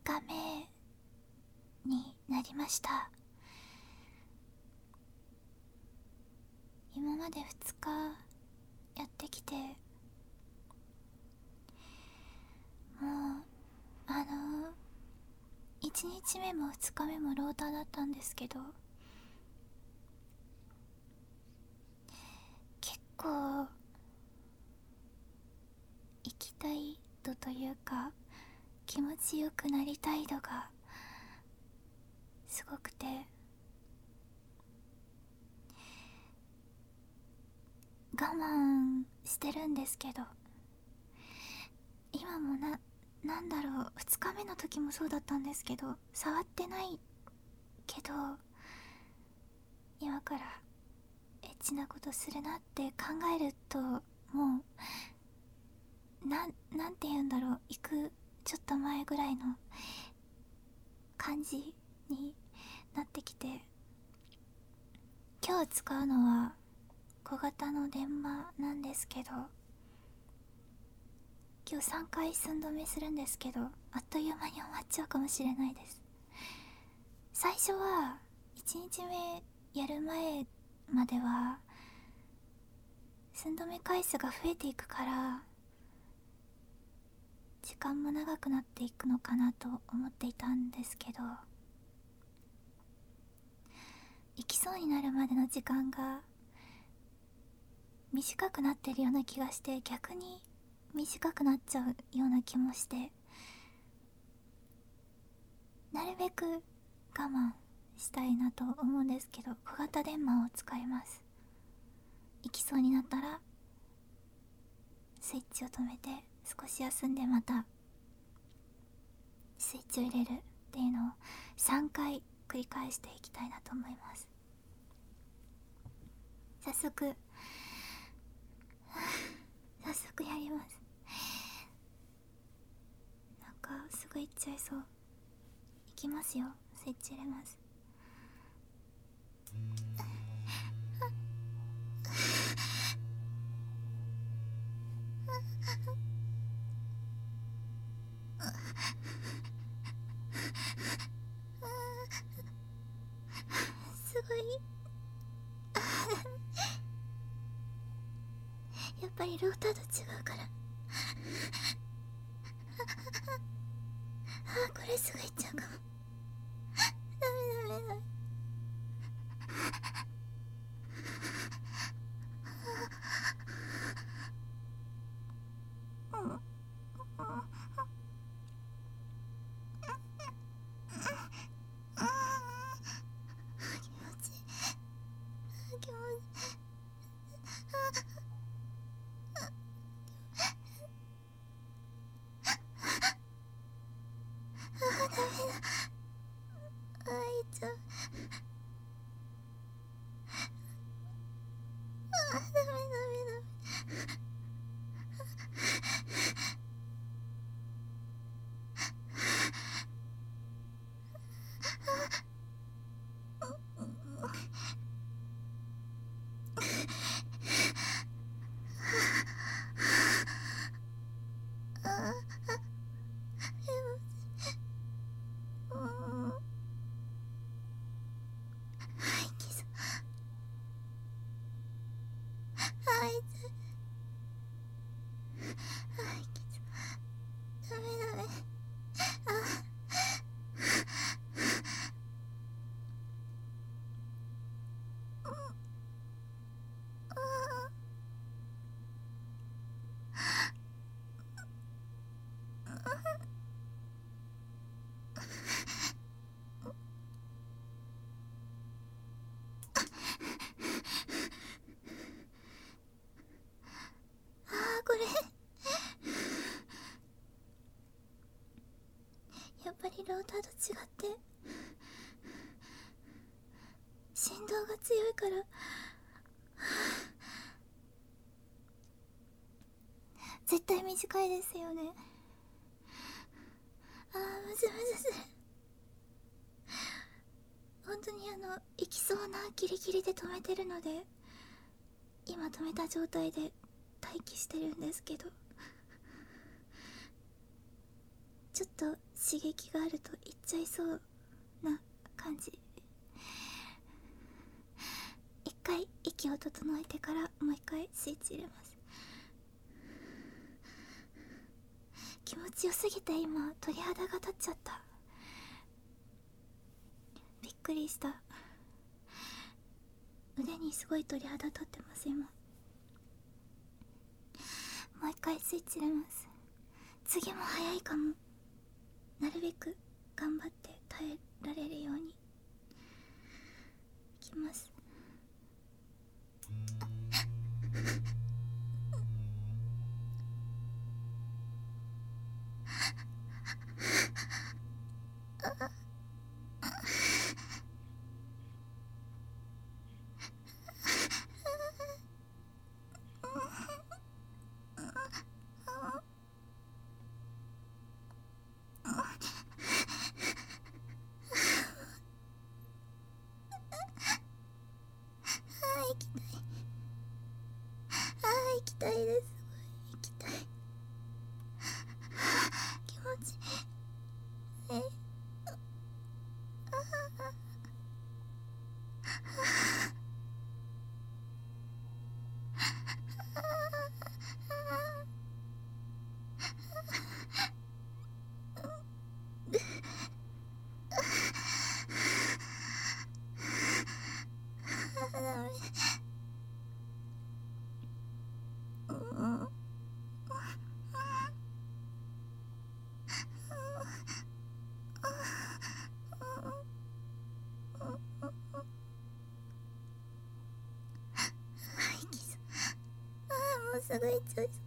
日目になりました。今まで2日やってきて、もう1日目も2日目もローターだったんですけど、結構行きたい度というか気持ちよくなりたい度がすごくて、我慢してるんですけど、今もなんだろう、2日目の時もそうだったんですけど、触ってないけど今からエッチなことするなって考えると、もうなんて言うんだろう、行くちょっと前ぐらいの感じになってきて、今日使うのは小型の電話なんですけど、今日3回寸止めするんですけど、あっという間に終わっちゃうかもしれないです。最初は1日目やる前までは寸止め回数が増えていくから時間も長くなっていくのかなと思っていたんですけど、行きそうになるまでの時間が短くなってるような気がして、逆に短くなっちゃうような気もして、なるべく我慢したいなと思うんですけど、小型電話を使います。行きそうになったらスイッチを止めて少し休んでまたスイッチを入れるっていうのを3回繰り返していきたいなと思います。早速やります。なんかすぐ行っちゃいそう。行きますよ。スイッチ入れます。すごいやっぱりローターと違うからこれすぐ行っちゃうかも。ダメダメ。これやっぱりローターと違って振動が強いから絶対短いですよね。ムズムズする。本当に行きそうなギリギリで止めてるので、今止めた状態で待機してるんですけど、 ちょっと刺激があるといっちゃいそうな感じ。一回息を整えてからもう一回スイッチ入れます。気持ちよすぎて今鳥肌が立っちゃった。びっくりした。腕にすごい鳥肌立ってます今。もう一回スイッチ入れます。次も早いかも。なるべく頑張って耐えられるようにいきます。行きたいです。行きたい。気持ちいい。もうすぐ行っちゃいそう。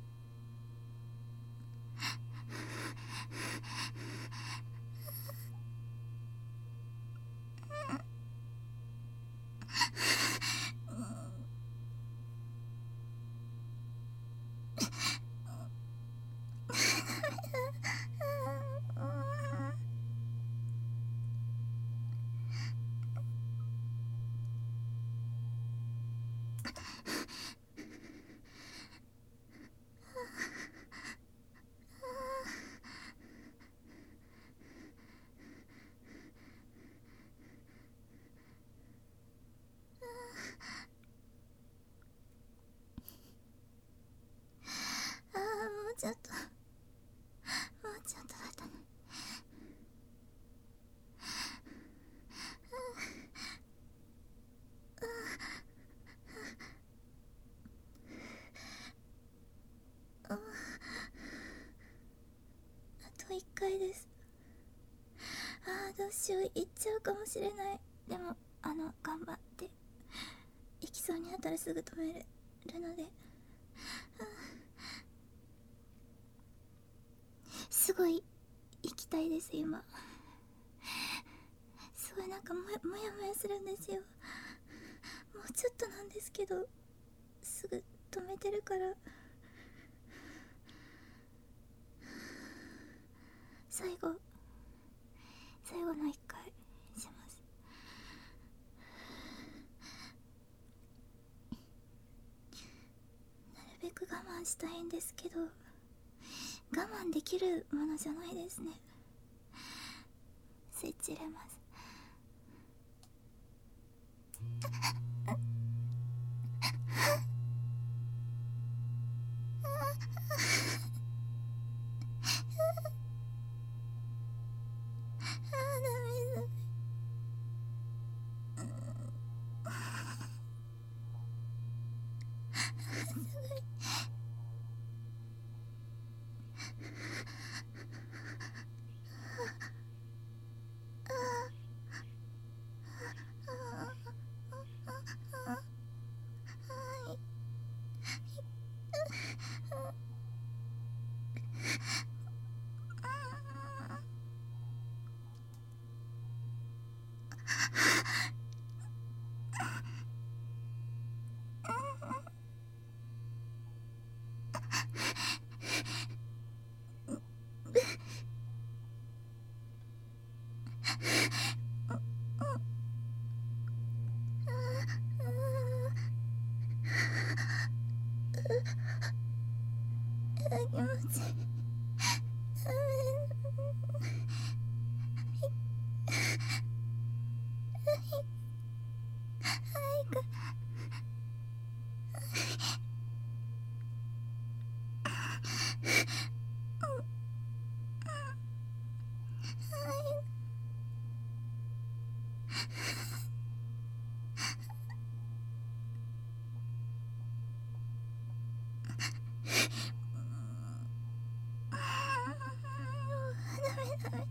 もうちょっと、もうちょっとだったね。あと1回です。どうしよう、行っちゃうかもしれない。でも頑張って行きそうになったらすぐ止めるので、すごい行きたいです今。すごいなんかもやもやするんですよ。もうちょっとなんですけど、すぐ止めてるから。最後の1回します。なるべく我慢したいんですけど、我慢できるものじゃないですね。スイッチ入れます。気持ちいい。 ダメ。はい。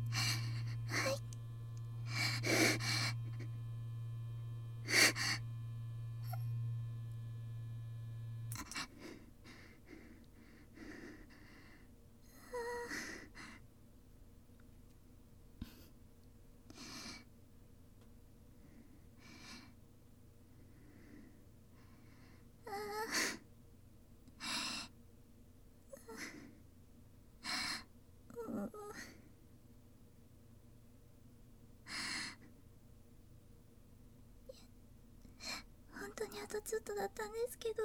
本当にあとちょっとだったんですけど、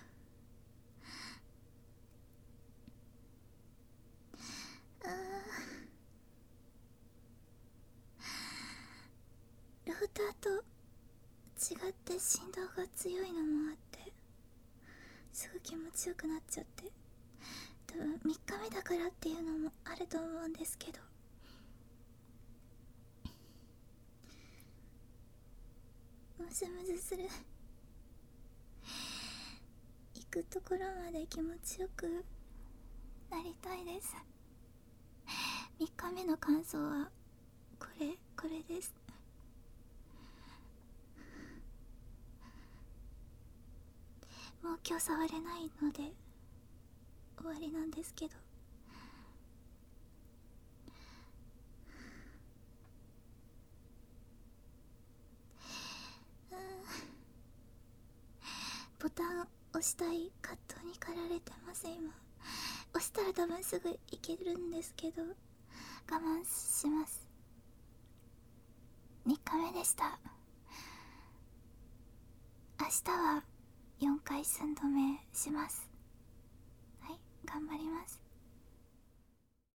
ローターと違って振動が強いのもあってすぐ気持ちよくなっちゃって、多分3日目だからっていうのもあると思うんですけど、ムズムズする。行くところまで気持ちよくなりたいです。3日目の感想はこれです。もう今日触れないので終わりなんですけど、ボタン押したい葛藤に駆られてます。今押したら多分すぐいけるんですけど我慢します。3日目でした。明日は4回寸止めします。はい、頑張ります。